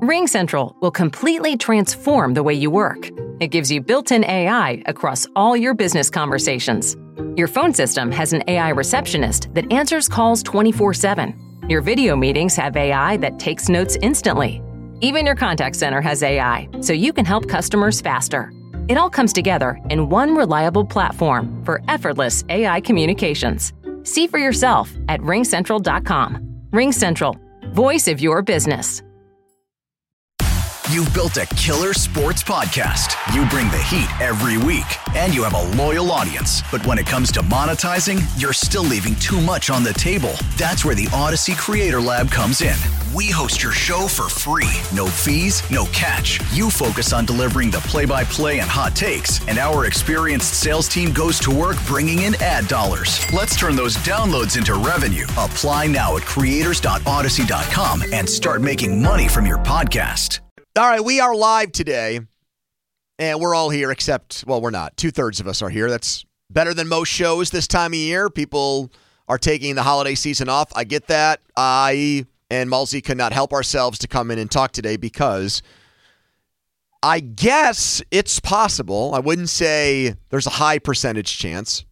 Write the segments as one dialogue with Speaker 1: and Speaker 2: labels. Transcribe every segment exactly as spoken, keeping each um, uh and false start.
Speaker 1: RingCentral will completely transform the way you work. It gives you built-in A I across all your business conversations. Your phone system has an A I receptionist that answers calls twenty-four seven. Your video meetings have A I that takes notes instantly. Even your contact center has A I, so you can help customers faster. It all comes together in one reliable platform for effortless A I communications. See for yourself at ring central dot com. RingCentral, voice of your business.
Speaker 2: You've built a killer sports podcast. You bring the heat every week, and you have a loyal audience. But when it comes to monetizing, you're still leaving too much on the table. That's where the Odyssey Creator Lab comes in. We host your show for free. No fees, no catch. You focus on delivering the play-by-play and hot takes, and our experienced sales team goes to work bringing in ad dollars. Let's turn those downloads into revenue. Apply now at creators dot odyssey dot com and start making money from your podcast.
Speaker 3: All right, we are live today, and we're all here except, well, we're not. Two-thirds of us are here. That's better than most shows this time of year. People are taking the holiday season off. I get that. I and Mulsey could not help ourselves to come in and talk today because I guess it's possible. I wouldn't say there's a high percentage chance,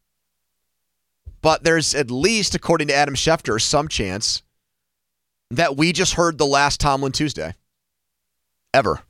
Speaker 3: but there's at least, according to Adam Schefter, some chance that we just heard the last Tomlin Tuesday. Ever.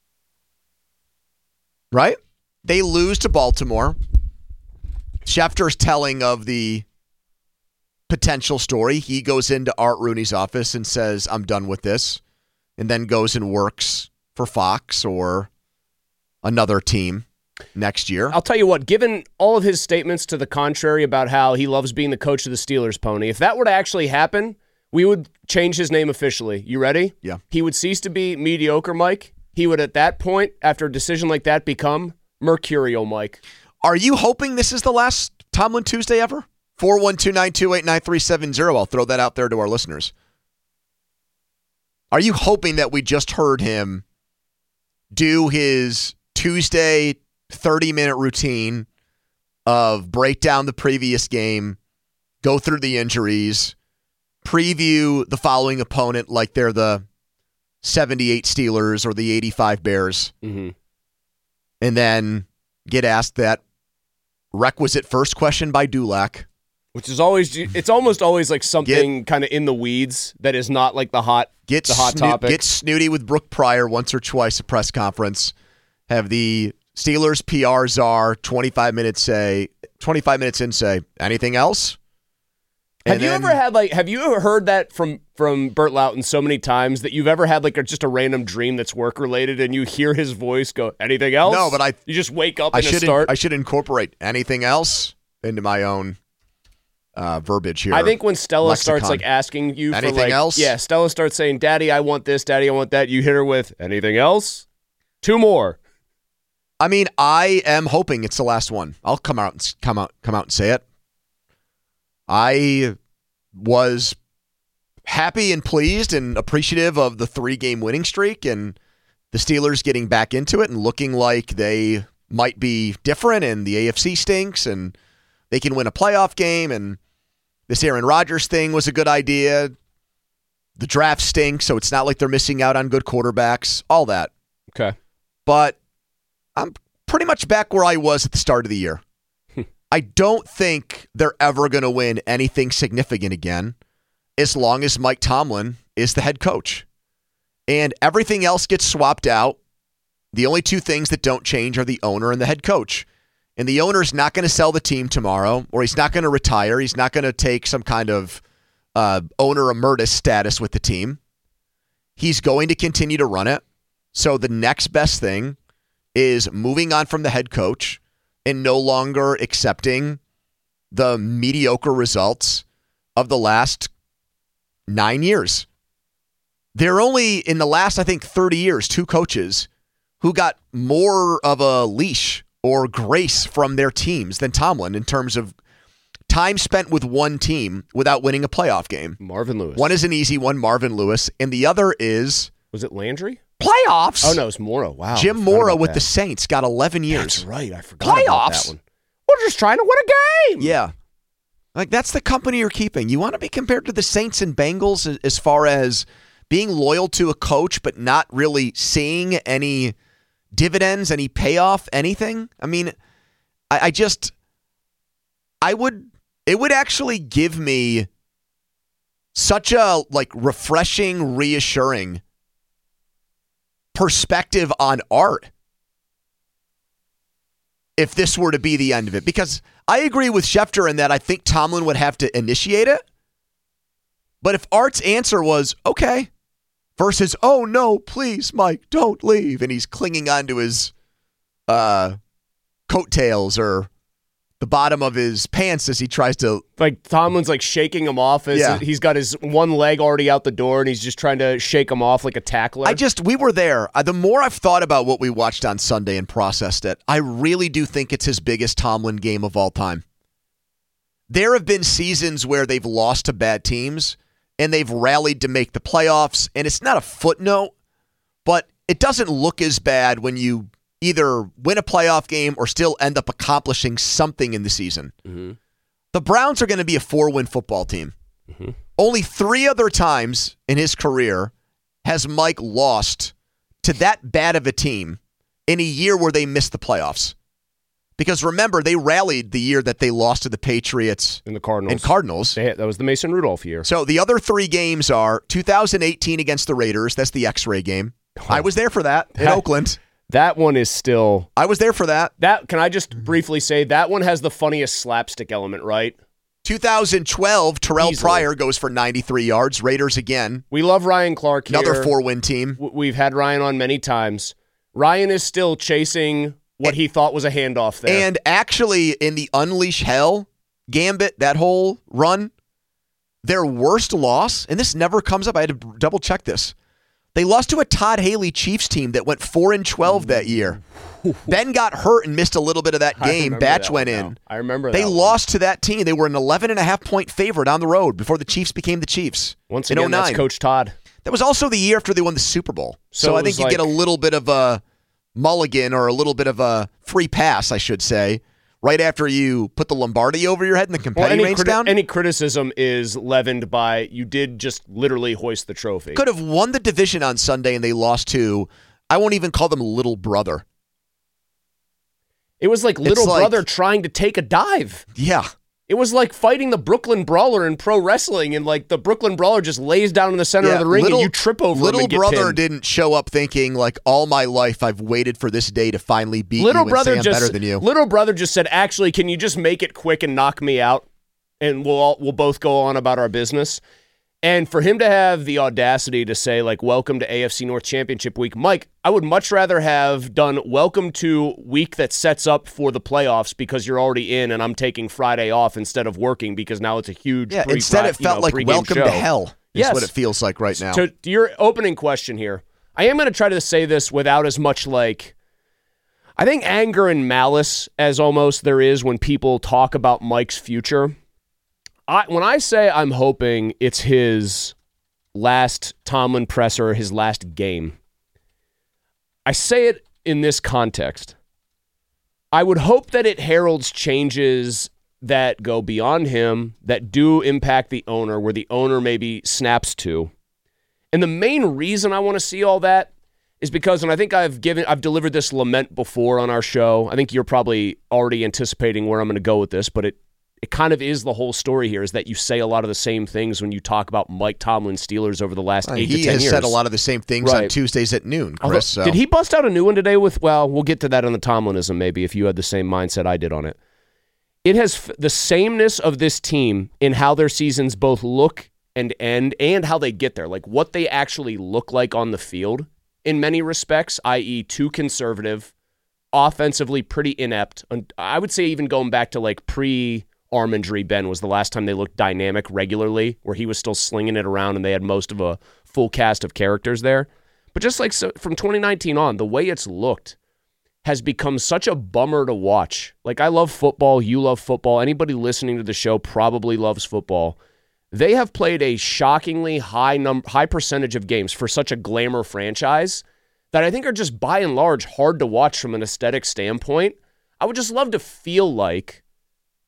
Speaker 3: Right? They lose to Baltimore. Schefter's telling of the potential story. He goes into Art Rooney's office and says, I'm done with this, and then goes and works for Fox or another team next year.
Speaker 4: I'll tell you what, given all of his statements to the contrary about how he loves being the coach of the Steelers, Pony, if that were to actually happen, we would change his name officially. You ready?
Speaker 3: Yeah. He
Speaker 4: would cease to be mediocre Mike. He would, at that point, after a decision like that, become Mercurial Mike.
Speaker 3: Are you hoping this is the last Tomlin Tuesday ever? four one two, nine two eight, nine three seven zero. I'll throw that out there to our listeners. Are you hoping that we just heard him do his Tuesday thirty-minute routine of break down the previous game, go through the injuries, preview the following opponent like they're the seventy-eight Steelers or the eighty-five Bears,
Speaker 4: mm-hmm.
Speaker 3: and then get asked that requisite first question by Dulac?
Speaker 4: Which is always, it's almost always like something kind of in the weeds that is not like the hot,
Speaker 3: get
Speaker 4: the hot
Speaker 3: sno-
Speaker 4: topic.
Speaker 3: Get snooty with Brooke Pryor once or twice at press conference. Have the Steelers P R czar twenty-five minutes say, twenty-five minutes in say, anything else?
Speaker 4: Have
Speaker 3: And
Speaker 4: you
Speaker 3: then,
Speaker 4: ever had like, have you ever heard that from, from Burt Loughton so many times that you've ever had like a, just a random dream that's work related and you hear his voice go, anything else?
Speaker 3: No, but I,
Speaker 4: you just wake up
Speaker 3: I
Speaker 4: and
Speaker 3: should,
Speaker 4: start.
Speaker 3: I should incorporate anything else into my own uh, verbiage here.
Speaker 4: I think when Stella
Speaker 3: Lexicon.
Speaker 4: starts like asking you
Speaker 3: anything
Speaker 4: for like,
Speaker 3: else?
Speaker 4: yeah, Stella starts saying, Daddy, I want this, Daddy, I want that. You hit her with anything else? Two more.
Speaker 3: I mean, I am hoping it's the last one. I'll come out and come out, come out and say it. I was happy and pleased and appreciative of the three-game winning streak and the Steelers getting back into it and looking like they might be different and the A F C stinks and they can win a playoff game and this Aaron Rodgers thing was a good idea. The draft stinks, so it's not like they're missing out on good quarterbacks, all that.
Speaker 4: Okay.
Speaker 3: But I'm pretty much back where I was at the start of the year. I don't think they're ever going to win anything significant again as long as Mike Tomlin is the head coach. And everything else gets swapped out. The only two things that don't change are the owner and the head coach. And the owner's not going to sell the team tomorrow, or he's not going to retire. He's not going to take some kind of uh, owner emeritus status with the team. He's going to continue to run it. So the next best thing is moving on from the head coach and no longer accepting the mediocre results of the last nine years. There are only, in the last, I think, thirty years, two coaches who got more of a leash or grace from their teams than Tomlin in terms of time spent with one team without winning a playoff game.
Speaker 4: Marvin Lewis.
Speaker 3: One is an easy one, Marvin Lewis, and the other is...
Speaker 4: Was it Landry?
Speaker 3: Playoffs.
Speaker 4: Oh, no, it's Mora. Wow.
Speaker 3: Jim Mora with that. The Saints got eleven years.
Speaker 4: That's right. I forgot
Speaker 3: Playoffs.
Speaker 4: about that one. We're just trying to win a game.
Speaker 3: Yeah. Like, that's the company you're keeping. You want to be compared to the Saints and Bengals as far as being loyal to a coach but not really seeing any dividends, any payoff, anything. I mean, I, I just, I would, it would actually give me such a like refreshing, reassuring perspective on Art if this were to be the end of it. Because I agree with Schefter in that I think Tomlin would have to initiate it. But if Art's answer was, okay, versus, oh, no, please, Mike, don't leave, and he's clinging onto his uh, coattails or the bottom of his pants as he tries to...
Speaker 4: Like, Tomlin's, like, shaking him off. As
Speaker 3: yeah.
Speaker 4: He's got his one leg already out the door, and he's just trying to shake him off like a tackler.
Speaker 3: I just... We were there. Uh, the more I've thought about what we watched on Sunday and processed it, I really do think it's his biggest Tomlin game of all time. There have been seasons where they've lost to bad teams, and they've rallied to make the playoffs, and it's not a footnote, but it doesn't look as bad when you either win a playoff game or still end up accomplishing something in the season.
Speaker 4: Mm-hmm.
Speaker 3: The Browns are going to be a four-win football team.
Speaker 4: Mm-hmm.
Speaker 3: Only three other times in his career has Mike lost to that bad of a team in a year where they missed the playoffs. Because remember, they rallied the year that they lost to the Patriots
Speaker 4: and the Cardinals.
Speaker 3: And Cardinals.
Speaker 4: They had, that was the Mason Rudolph year.
Speaker 3: So the other three games are two thousand eighteen against the Raiders. That's the X-ray game. Oh. I was there for that in
Speaker 4: that,
Speaker 3: Oakland.
Speaker 4: That one is still...
Speaker 3: I was there for that.
Speaker 4: That Can I just briefly say, that one has the funniest slapstick element, right?
Speaker 3: two thousand twelve, Terrell
Speaker 4: Easily.
Speaker 3: Pryor goes for ninety-three yards. Raiders again.
Speaker 4: We love Ryan Clark here.
Speaker 3: Another four-win team.
Speaker 4: We've had Ryan on many times. Ryan is still chasing what and, he thought was a handoff there.
Speaker 3: And actually, in the Unleash Hell gambit, that whole run, their worst loss, and this never comes up, I had to double-check this, they lost to a Todd Haley Chiefs team that went four and twelve that year. Ben got hurt and missed a little bit of that game. Batch went in.
Speaker 4: Now. I remember that
Speaker 3: They
Speaker 4: one.
Speaker 3: lost to that team. They were an eleven and a half point favorite on the road before the Chiefs became the Chiefs.
Speaker 4: Once
Speaker 3: in
Speaker 4: again, that's
Speaker 3: oh nine.
Speaker 4: Coach Todd.
Speaker 3: That was also the year after they won the Super Bowl. So,
Speaker 4: So
Speaker 3: I think you
Speaker 4: like,
Speaker 3: get a little bit of a mulligan or a little bit of a free pass, I should say, right after you put the Lombardi over your head and the confetti
Speaker 4: well, any
Speaker 3: rains
Speaker 4: criti-
Speaker 3: down.
Speaker 4: Any criticism is leavened by you did just literally hoist the trophy.
Speaker 3: Could have won the division on Sunday and they lost to, I won't even call them little brother.
Speaker 4: It was like little
Speaker 3: like,
Speaker 4: brother trying to take a dive.
Speaker 3: Yeah.
Speaker 4: It was like fighting the Brooklyn Brawler in pro wrestling, and like the Brooklyn Brawler just lays down in the center
Speaker 3: yeah,
Speaker 4: of the ring
Speaker 3: little,
Speaker 4: and you trip over him
Speaker 3: Little
Speaker 4: and get
Speaker 3: brother
Speaker 4: pinned.
Speaker 3: didn't show up thinking like, all my life I've waited for this day to finally beat
Speaker 4: little
Speaker 3: you
Speaker 4: brother
Speaker 3: and say I'm
Speaker 4: just,
Speaker 3: better than you.
Speaker 4: Little brother just said, actually, can you just make it quick and knock me out? And we'll all, we'll both go on about our business. And for him to have the audacity to say, like, welcome to A F C North Championship Week, Mike, I would much rather have done welcome to week that sets up for the playoffs because you're already in and I'm taking Friday off instead of working because now it's a huge
Speaker 3: Yeah,
Speaker 4: pre-
Speaker 3: instead it felt
Speaker 4: you know,
Speaker 3: like
Speaker 4: pregame
Speaker 3: welcome
Speaker 4: show.
Speaker 3: to hell is
Speaker 4: yes.
Speaker 3: what it feels like right now.
Speaker 4: To, to your opening question here, I am going to try to say this without as much, like, I think anger and malice as almost there is when people talk about Mike's future. I, when I say I'm hoping it's his last Tomlin presser, his last game, I say it in this context. I would hope that it heralds changes that go beyond him, that do impact the owner, where the owner maybe snaps to. And the main reason I want to see all that is because, and I think I've given, I've delivered this lament before on our show. I think you're probably already anticipating where I'm going to go with this, but it It kind of is the whole story here, is that you say a lot of the same things when you talk about Mike Tomlin Steelers over the last
Speaker 3: uh,
Speaker 4: eight
Speaker 3: he
Speaker 4: to ten
Speaker 3: has
Speaker 4: years.
Speaker 3: said a lot of the same things
Speaker 4: right.
Speaker 3: on Tuesdays at noon, Chris.
Speaker 4: Although,
Speaker 3: so.
Speaker 4: Did he bust out a new one today with, well, we'll get to that on the Tomlinism maybe if you had the same mindset I did on it. It has f- the sameness of this team in how their seasons both look and end and how they get there, like what they actually look like on the field in many respects, that is too conservative, offensively pretty inept. And I would say even going back to like pre- arm injury, Ben, was the last time they looked dynamic regularly, where he was still slinging it around and they had most of a full cast of characters there. But just like so, from twenty nineteen on, the way it's looked has become such a bummer to watch. Like, I love football. You love football. Anybody listening to the show probably loves football. They have played a shockingly high number, high percentage of games for such a glamour franchise that I think are just by and large hard to watch from an aesthetic standpoint. I would just love to feel like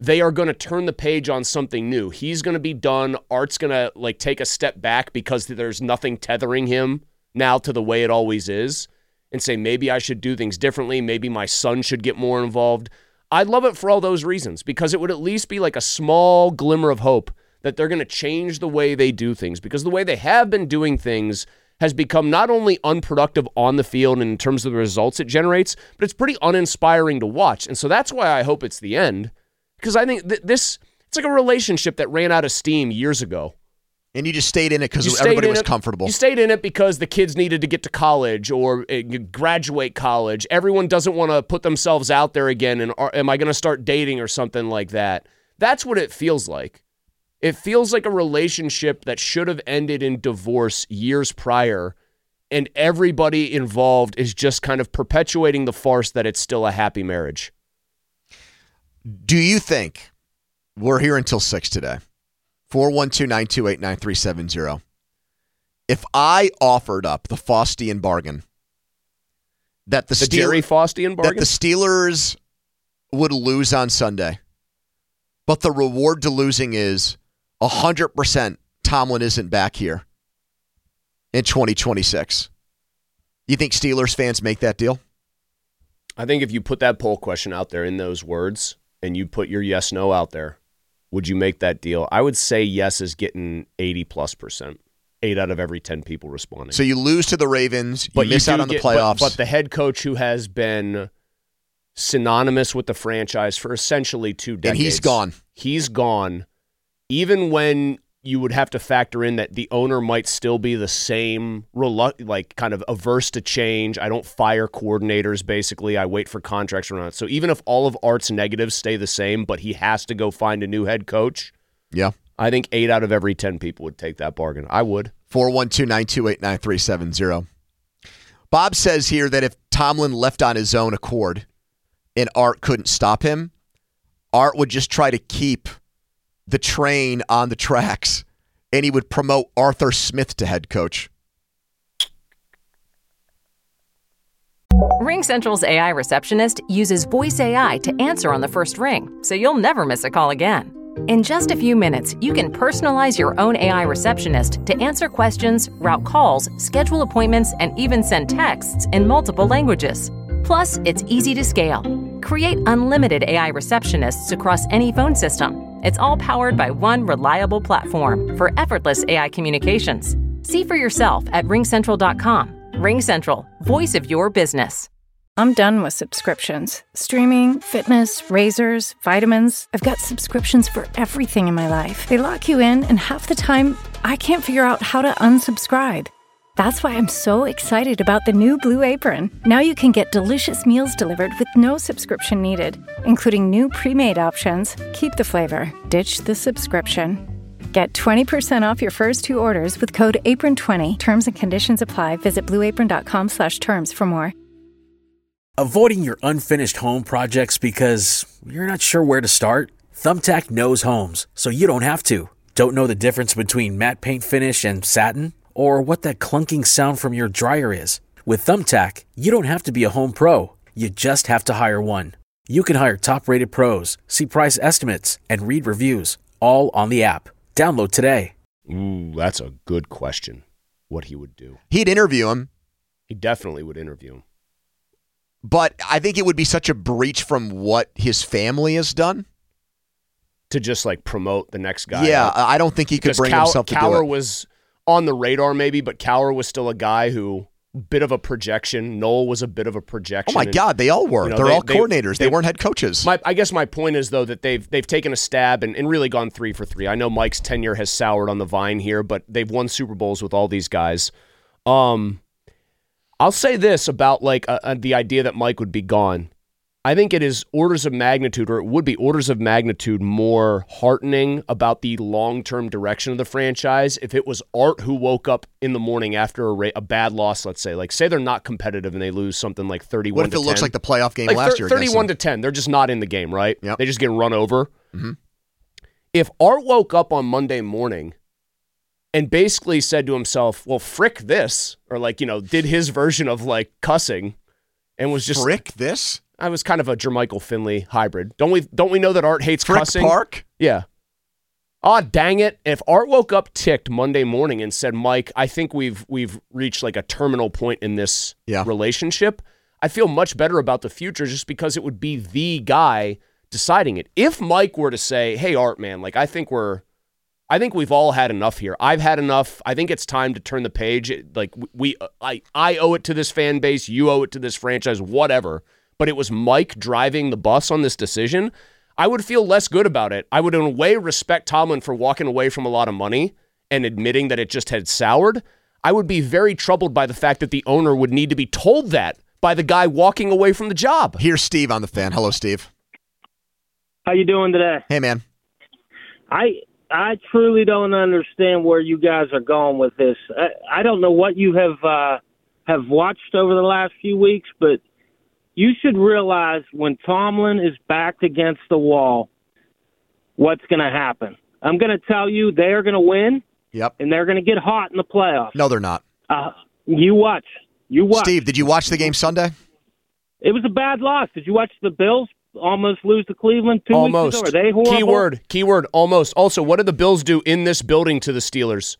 Speaker 4: they are going to turn the page on something new. He's going to be done. Art's going to like take a step back because there's nothing tethering him now to the way it always is, and say, maybe I should do things differently. Maybe my son should get more involved. I'd love it for all those reasons, because it would at least be like a small glimmer of hope that they're going to change the way they do things, because the way they have been doing things has become not only unproductive on the field and in terms of the results it generates, but it's pretty uninspiring to watch. And so that's why I hope it's the end, because I think th- this, it's like a relationship that ran out of steam years ago.
Speaker 3: And you just stayed in it because everybody was
Speaker 4: it,
Speaker 3: comfortable.
Speaker 4: You stayed in it because the kids needed to get to college or uh, graduate college. Everyone doesn't want to put themselves out there again, and are, am I going to start dating or something like that? That's what it feels like. It feels like a relationship that should have ended in divorce years prior, and everybody involved is just kind of perpetuating the farce that it's still a happy marriage.
Speaker 3: Do you think, we're here until six today, four one two, nine two eight, nine three seven zero, if I offered up the Faustian bargain, that the,
Speaker 4: the
Speaker 3: Steel-
Speaker 4: Jerry Faustian bargain?
Speaker 3: that the Steelers would lose on Sunday, but the reward to losing is one hundred percent Tomlin isn't back here in twenty twenty-six. You think Steelers fans make that deal?
Speaker 4: I think if you put that poll question out there in those words and you put your yes, no out there, would you make that deal? I would say yes is getting eighty plus percent. Eight out of every ten people responding.
Speaker 3: So you lose to the Ravens, you
Speaker 4: but
Speaker 3: miss
Speaker 4: you
Speaker 3: out on the
Speaker 4: get,
Speaker 3: playoffs.
Speaker 4: But, but the head coach who has been synonymous with the franchise for essentially two decades.
Speaker 3: And he's gone.
Speaker 4: He's gone. Even when you would have to factor in that the owner might still be the same, relu- like kind of averse to change. I don't fire coordinators, basically. I wait for contracts to run out. So even if all of Art's negatives stay the same, but he has to go find a new head coach,
Speaker 3: yeah,
Speaker 4: I think eight out of every ten people would take that bargain. I would.
Speaker 3: four one two, nine two eight, nine three seven zero. Bob says here that if Tomlin left on his own accord and Art couldn't stop him, Art would just try to keep the train on the tracks, and he would promote Arthur Smith to head coach.
Speaker 1: RingCentral's A I receptionist uses voice A I to answer on the first ring, so you'll never miss a call again. In just a few minutes, you can personalize your own A I receptionist to answer questions, route calls, schedule appointments, and even send texts in multiple languages. Plus, it's easy to scale. Create unlimited A I receptionists across any phone system. It's all powered by one reliable platform for effortless A I communications. See for yourself at ring central dot com. RingCentral, voice of your business.
Speaker 5: I'm done with subscriptions. Streaming, fitness, razors, vitamins. I've got subscriptions for everything in my life. They lock you in, and half the time, I can't figure out how to unsubscribe. That's why I'm so excited about the new Blue Apron. Now you can get delicious meals delivered with no subscription needed, including new pre-made options. Keep the flavor, ditch the subscription. Get twenty percent off your first two orders with code apron twenty. Terms and conditions apply. Visit blue apron dot com slash terms for more.
Speaker 6: Avoiding your unfinished home projects because you're not sure where to start? Thumbtack knows homes, so you don't have to. Don't know the difference between matte paint finish and satin? Or what that clunking sound from your dryer is? With Thumbtack, you don't have to be a home pro. You just have to hire one. You can hire top-rated pros, see price estimates, and read reviews, all on the app. Download today.
Speaker 4: Ooh, that's a good question, what he would do.
Speaker 3: He'd interview him.
Speaker 4: He definitely would interview him.
Speaker 3: But I think it would be such a breach from what his family has done.
Speaker 4: To just like promote the next guy.
Speaker 3: Yeah,
Speaker 4: out.
Speaker 3: I don't think he could
Speaker 4: Because
Speaker 3: bring
Speaker 4: Cow-
Speaker 3: himself to
Speaker 4: Cowher
Speaker 3: do it.
Speaker 4: was on the radar maybe, but Cowher was still a guy who, bit of a projection. Noel was a bit of a projection.
Speaker 3: Oh my
Speaker 4: and,
Speaker 3: God, they all were.
Speaker 4: you know,
Speaker 3: They're
Speaker 4: they-
Speaker 3: all
Speaker 4: they-
Speaker 3: coordinators. They,
Speaker 4: they-
Speaker 3: weren't head coaches.
Speaker 4: My, I guess my point is, though, that they've they've taken a stab and, and really gone three for three. I know Mike's tenure has soured on the vine here, but they've won Super Bowls with all these guys. Um, I'll say this about like uh, uh, the idea that Mike would be gone. I think it is orders of magnitude, or it would be orders of magnitude more heartening about the long-term direction of the franchise if it was Art who woke up in the morning after a, ra- a bad loss, let's say. Like, say they're not competitive and they lose something like thirty-one
Speaker 3: What if
Speaker 4: to
Speaker 3: it
Speaker 4: ten.
Speaker 3: looks like the playoff game
Speaker 4: Like
Speaker 3: last
Speaker 4: thir-
Speaker 3: year? against
Speaker 4: thirty-one
Speaker 3: them?
Speaker 4: to ten. They're just not in the game, right?
Speaker 3: Yep.
Speaker 4: They just get run over.
Speaker 3: Mm-hmm.
Speaker 4: If Art woke up on Monday morning and basically said to himself, well, frick this, or like, you know, did his version of like cussing and was just
Speaker 3: Frick this?
Speaker 4: I was kind of a Jermichael Finley hybrid. Don't we Don't we know that Art hates
Speaker 3: Frick
Speaker 4: cussing?
Speaker 3: Park?
Speaker 4: Yeah. Aw, dang it. If Art woke up ticked Monday morning and said, Mike, I think we've we've reached like a terminal point in this
Speaker 3: yeah.
Speaker 4: relationship, I feel much better about the future just because it would be the guy deciding it. If Mike were to say, hey, Art, man, like I think we're, I think we've all had enough here. I've had enough. I think it's time to turn the page. Like we, I, I owe it to this fan base. You owe it to this franchise, whatever. But it was Mike driving the bus on this decision. I would feel less good about it. I would in a way respect Tomlin for walking away from a lot of money and admitting that it just had soured. I would be very troubled by the fact that the owner would need to be told that by the guy walking away from the job.
Speaker 3: Here's Steve on the Fan. Hello, Steve.
Speaker 7: How you doing today?
Speaker 3: Hey, man.
Speaker 7: I I truly don't understand where you guys are going with this. I, I don't know what you have uh, have watched over the last few weeks, but you should realize when Tomlin is backed against the wall, what's going to happen. I'm going to tell you they are going to win,
Speaker 3: Yep.
Speaker 7: and they're going to get hot in the playoffs.
Speaker 3: No, they're not.
Speaker 7: Uh, you watch. You watch.
Speaker 3: Steve, did you watch the game Sunday?
Speaker 7: It was a bad loss. Did you watch the Bills almost lose to Cleveland two
Speaker 4: almost.
Speaker 7: weeks ago? Are they horrible?
Speaker 4: Keyword, keyword, almost. Also, what did the Bills do in this building to the Steelers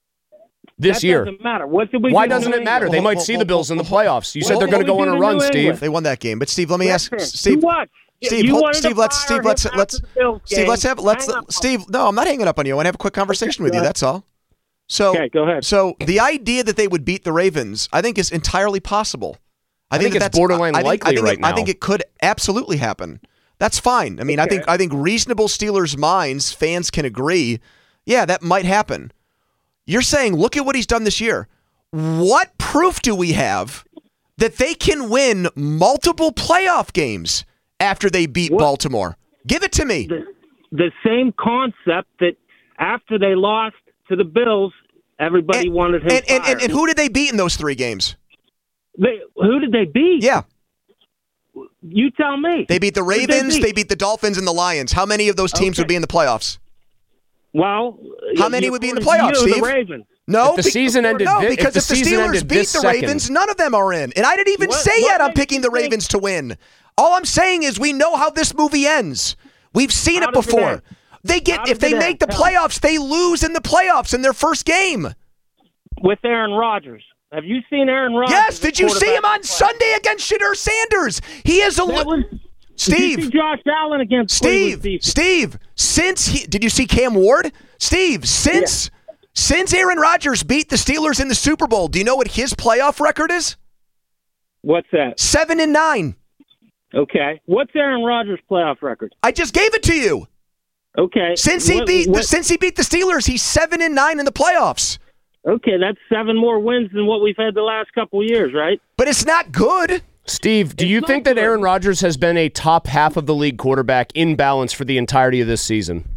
Speaker 4: this
Speaker 7: that
Speaker 4: year?
Speaker 7: Doesn't matter. What did we
Speaker 4: Why
Speaker 7: do
Speaker 4: doesn't
Speaker 7: in
Speaker 4: it matter?
Speaker 7: New
Speaker 4: They
Speaker 7: England?
Speaker 4: might
Speaker 3: Well,
Speaker 4: see
Speaker 3: well,
Speaker 4: the Bills in the
Speaker 3: well,
Speaker 4: playoffs. You
Speaker 7: well,
Speaker 4: said they're
Speaker 7: what
Speaker 4: going to
Speaker 7: did
Speaker 4: go
Speaker 7: we
Speaker 4: on
Speaker 7: do
Speaker 4: a
Speaker 7: in
Speaker 4: run,
Speaker 7: New
Speaker 4: Steve.
Speaker 7: England?
Speaker 3: They won that game, but Steve, let me ask
Speaker 7: Listen,
Speaker 3: Steve.
Speaker 7: you watch.
Speaker 3: Steve,
Speaker 7: you
Speaker 3: hold-
Speaker 7: wanted
Speaker 3: Steve,
Speaker 7: to
Speaker 3: let's
Speaker 7: fire
Speaker 3: Steve,
Speaker 7: him
Speaker 3: let's
Speaker 7: after
Speaker 3: let's
Speaker 7: the Bills
Speaker 3: Steve,
Speaker 7: game.
Speaker 3: let's have let's
Speaker 7: Hang up.
Speaker 3: Steve. No, I'm not hanging up on you. I want to have a quick conversation with you. That's all. So,
Speaker 7: Okay, go ahead.
Speaker 3: So the idea that they would beat the Ravens, I think, is entirely possible.
Speaker 4: I think
Speaker 3: that
Speaker 4: it's
Speaker 3: that's-
Speaker 4: borderline
Speaker 3: I think,
Speaker 4: likely
Speaker 3: I think
Speaker 4: right
Speaker 3: it, I
Speaker 4: now.
Speaker 3: think it could absolutely happen. That's fine. I mean, I
Speaker 7: Okay.
Speaker 3: think I think reasonable Steelers minds, fans can agree. Yeah, that might happen. You're saying, look at what he's done this year. What proof do we have that they can win multiple playoff games after they beat
Speaker 7: What?
Speaker 3: Baltimore? Give it to me.
Speaker 7: the, the same concept that after they lost to the Bills, everybody
Speaker 3: And,
Speaker 7: wanted him
Speaker 3: and, and, and,
Speaker 7: fired.
Speaker 3: and who did they beat in those three games?
Speaker 7: They, who did they beat?
Speaker 3: Yeah,
Speaker 7: You tell me.
Speaker 3: they beat the
Speaker 7: Who did
Speaker 3: Ravens,
Speaker 7: beat?
Speaker 3: they beat the Dolphins, and the Lions. How many of those teams
Speaker 7: Okay.
Speaker 3: would be in the playoffs?
Speaker 7: Well,
Speaker 3: How many
Speaker 7: you-
Speaker 3: would be in the
Speaker 7: according to
Speaker 3: playoffs,
Speaker 7: you,
Speaker 3: Steve?
Speaker 7: The Ravens.
Speaker 3: No,
Speaker 4: If the
Speaker 3: be-
Speaker 4: season ended
Speaker 3: no,
Speaker 4: thi- if
Speaker 3: because
Speaker 4: the
Speaker 3: if the,
Speaker 4: season
Speaker 3: Steelers
Speaker 4: ended
Speaker 3: beat
Speaker 4: this
Speaker 3: the
Speaker 4: second-
Speaker 3: Ravens, none of them are in. And I didn't even
Speaker 7: What-
Speaker 3: say
Speaker 7: what
Speaker 3: yet I'm
Speaker 7: makes
Speaker 3: picking the
Speaker 7: you think-
Speaker 3: Ravens to win. All I'm saying is we know how this movie ends. We've seen
Speaker 7: How
Speaker 3: it
Speaker 7: does it
Speaker 3: before.
Speaker 7: end?
Speaker 3: They
Speaker 7: How
Speaker 3: get
Speaker 7: does
Speaker 3: if they
Speaker 7: it
Speaker 3: make
Speaker 7: end?
Speaker 3: the
Speaker 7: Tell me.
Speaker 3: playoffs, they lose in the playoffs in their first game.
Speaker 7: With Aaron Rodgers. Have you seen Aaron Rodgers?
Speaker 3: Yes,
Speaker 7: as
Speaker 3: did you see him
Speaker 7: quarterback
Speaker 3: on
Speaker 7: in the playoffs?
Speaker 3: Sunday against Shadur Sanders? He is a
Speaker 7: That was,
Speaker 3: Steve.
Speaker 7: Did you see Josh Allen against
Speaker 3: Steve,
Speaker 7: Cleveland defense?
Speaker 3: Steve, since he did you see Cam Ward? Steve, since since Aaron Rodgers beat the Steelers in the Super Bowl, do you know what his playoff record is?
Speaker 7: What's that?
Speaker 3: Seven and nine.
Speaker 7: Okay. What's Aaron Rodgers' playoff record?
Speaker 3: I just gave it to you.
Speaker 7: Okay.
Speaker 3: Since he
Speaker 7: What-
Speaker 3: beat the,
Speaker 7: what-
Speaker 3: since he beat the Steelers, he's seven and nine in the playoffs.
Speaker 7: Okay, that's seven more wins than what we've had the last couple of years, right?
Speaker 3: But it's not good.
Speaker 4: Steve, do
Speaker 7: It's
Speaker 4: you
Speaker 7: not
Speaker 4: think that
Speaker 7: good.
Speaker 4: Aaron Rodgers has been a top half of the league quarterback in balance for the entirety of this season?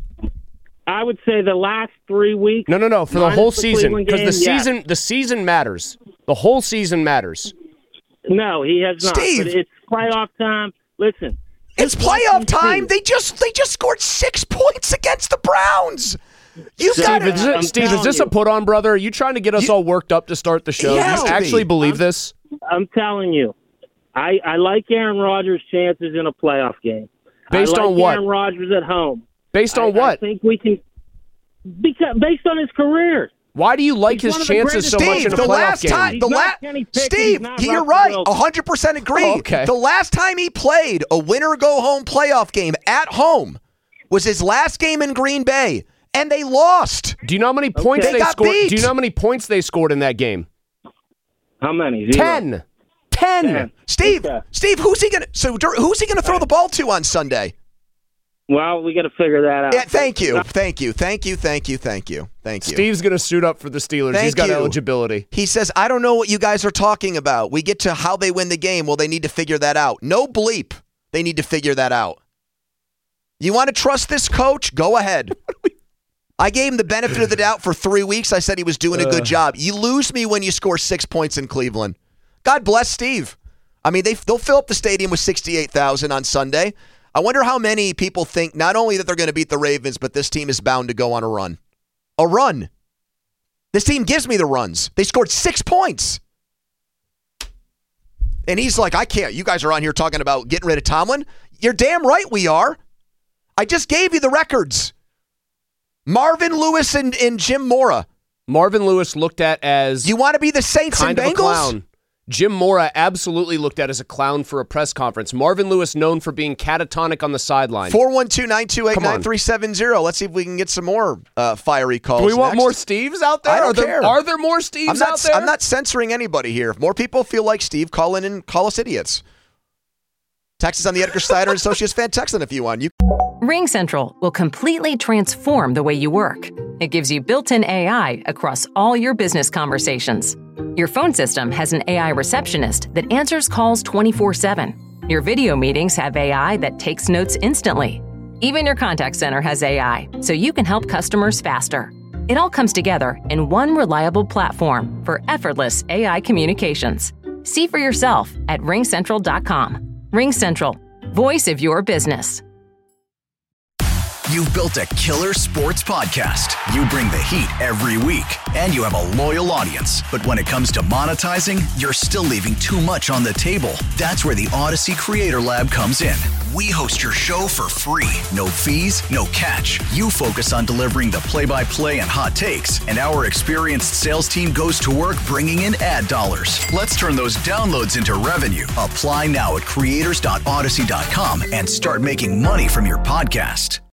Speaker 7: I would say the last three weeks.
Speaker 4: No, no, no, for the
Speaker 7: minus
Speaker 4: whole
Speaker 7: the
Speaker 4: season,
Speaker 7: Cleveland
Speaker 4: because the
Speaker 7: game, yeah.
Speaker 4: season, the season matters. The whole season matters.
Speaker 7: No, he has not.
Speaker 3: Steve.
Speaker 7: But it's playoff time. Listen,
Speaker 3: It's
Speaker 7: just
Speaker 3: playoff
Speaker 7: watch
Speaker 3: time.
Speaker 7: and
Speaker 3: They just they just scored six points against the Browns. You
Speaker 7: Steve,
Speaker 3: got
Speaker 4: Steve, is,
Speaker 7: I'm
Speaker 4: this, Steve, is
Speaker 7: telling
Speaker 4: this a
Speaker 7: you.
Speaker 4: put on, brother? Are you trying to get us
Speaker 3: You-
Speaker 4: all worked up to start the show?
Speaker 3: It
Speaker 4: Do
Speaker 3: has
Speaker 4: you
Speaker 3: to
Speaker 4: actually
Speaker 3: be.
Speaker 4: believe
Speaker 7: I'm-
Speaker 4: this?
Speaker 7: I'm telling you, I, I like Aaron Rodgers' chances in a playoff game.
Speaker 4: Based
Speaker 7: I like
Speaker 4: on what?
Speaker 7: Aaron Rodgers at home.
Speaker 4: Based
Speaker 7: I,
Speaker 4: on what?
Speaker 7: I think we can. Because based on his career.
Speaker 4: Why do you like
Speaker 7: He's
Speaker 4: his
Speaker 7: one of the
Speaker 4: chances so
Speaker 7: greatest-
Speaker 4: much
Speaker 3: Steve,
Speaker 4: in a
Speaker 3: the
Speaker 4: playoff
Speaker 3: last
Speaker 4: game?
Speaker 3: time,
Speaker 7: He's
Speaker 3: the
Speaker 7: not
Speaker 3: last
Speaker 7: Kenny Pickett,
Speaker 3: Steve,
Speaker 7: he's not
Speaker 3: you're
Speaker 7: Russell
Speaker 3: right,
Speaker 7: Wilson.
Speaker 3: one hundred percent agree.
Speaker 4: Oh, okay.
Speaker 3: The last time he played a winner go home playoff game at home was his last game in Green Bay, and they lost.
Speaker 4: Do you know how many points
Speaker 3: They
Speaker 4: they,
Speaker 3: got
Speaker 4: scored?
Speaker 3: beat.
Speaker 4: Do you know how many points they scored in that game?
Speaker 7: How many? Zero.
Speaker 4: Ten. Ten.
Speaker 7: Ten.
Speaker 3: Steve,
Speaker 7: Okay.
Speaker 3: Steve, who's he gonna? So dur- who's he gonna throw the ball to on Sunday?
Speaker 7: Well, we got to figure that out.
Speaker 3: Yeah, thank you, thank you, thank you, thank you, thank you, thank you.
Speaker 4: Steve's going to suit up for the Steelers.
Speaker 3: Thank
Speaker 4: He's got
Speaker 3: you.
Speaker 4: eligibility.
Speaker 3: He says, I don't know what you guys are talking about. We get to how they win the game. Well, they need to figure that out. No bleep. They need to figure that out. You want to trust this coach? Go ahead. I gave him the benefit of the doubt for three weeks. I said he was doing a good job. You lose me when you score six points in Cleveland. God bless Steve. I mean, they, they'll fill up the stadium with sixty-eight thousand on Sunday. I wonder how many people think not only that they're going to beat the Ravens, but this team is bound to go on a run. A run. This team gives me the runs. They scored six points. And he's like, I can't. You guys are on here talking about getting rid of Tomlin. You're damn right we are. I just gave you the records. Marvin Lewis and, and Jim Mora.
Speaker 4: Marvin Lewis looked at as
Speaker 3: you want to be the Saints
Speaker 4: kind
Speaker 3: and
Speaker 4: of
Speaker 3: Bengals?
Speaker 4: A clown. Jim Mora absolutely looked at as a clown for a press conference. Marvin Lewis known for being catatonic on the sideline.
Speaker 3: four one two, nine two eight, nine three seven zero. Let's see if we can get some more uh, fiery calls.
Speaker 4: Do we want
Speaker 3: next.
Speaker 4: more Steves out there?
Speaker 3: I don't
Speaker 4: are, there
Speaker 3: care.
Speaker 4: are there more Steves
Speaker 3: I'm not,
Speaker 4: out there?
Speaker 3: I'm not censoring anybody here. If more people feel like Steve, call in and call us idiots. Text us on the Edgar Steiner and Associates fan text in if you want. You-
Speaker 1: RingCentral will completely transform the way you work. It gives you built-in A I across all your business conversations. Your phone system has an A I receptionist that answers calls twenty-four seven. Your video meetings have A I that takes notes instantly. Even your contact center has A I, so you can help customers faster. It all comes together in one reliable platform for effortless A I communications. See for yourself at ring central dot com. RingCentral, voice of your business.
Speaker 2: You've built a killer sports podcast. You bring the heat every week, and you have a loyal audience. But when it comes to monetizing, you're still leaving too much on the table. That's where the Odyssey Creator Lab comes in. We host your show for free. No fees, no catch. You focus on delivering the play-by-play and hot takes, and our experienced sales team goes to work bringing in ad dollars. Let's turn those downloads into revenue. Apply now at creators dot odyssey dot com and start making money from your podcast.